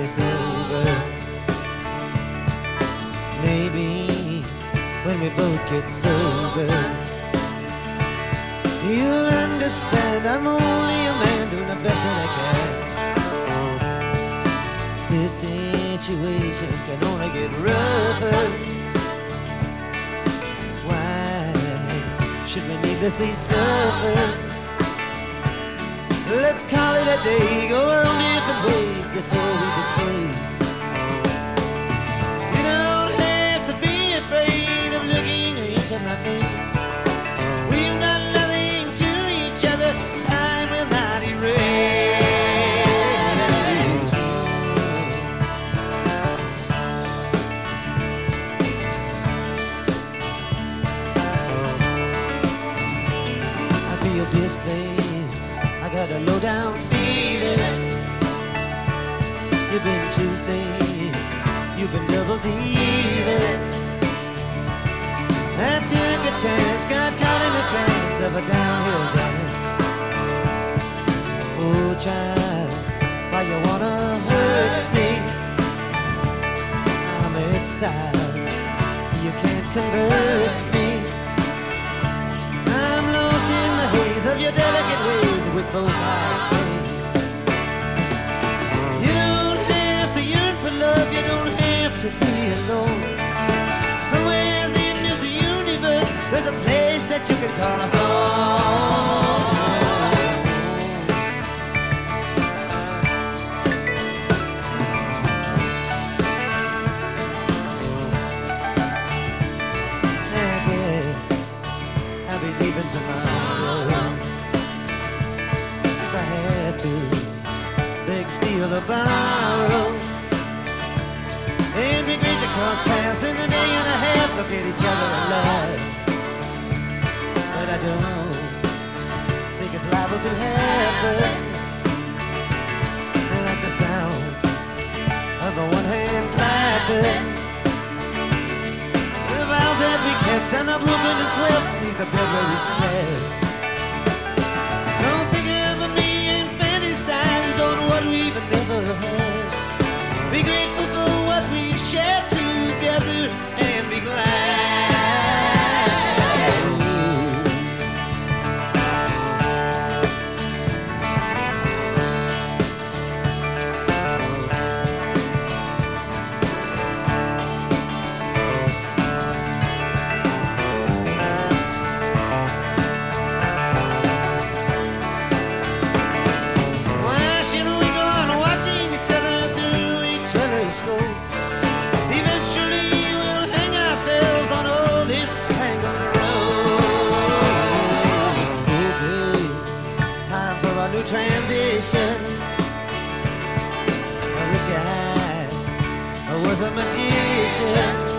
this over. Maybe when we both get sober, you'll understand I'm only a man doing the best that I can. This situation can only get rougher. Why should we needlessly suffer? Let's call it a day, go our own different ways before we decay. You don't have to be afraid of looking into my face. We've done nothing to each other, time will not erase. I feel displaced, I got a low down feeling. You've been two-faced, you've been double dealing. I took a chance, got caught in a trance of a downhill dance. Oh child, why you wanna hurt me? I'm exiled, you can't convert me. I'm lost in the haze of your delicate ways with both eyes closed. You don't have to yearn for love, you don't have to be alone. Somewhere in this universe, there's a place that you can call home. I guess I'll be leaving tomorrow. If I have to beg, steal, or borrow, and we greet the cross paths in a day and a half, look at each other and laugh. But I don't think it's liable to happen. Like the sound of a one-hand clapping. The vows that we kept and are broken and swept beneath the bed where we slept. Don't think of me and fantasize on what we've never had. Be grateful for what we've shared together and be glad. Why should we go on watching each other through a telescope? Eventually we'll hang ourselves on all this tangled road. Okay, time for a new transition. I wish I was a magician.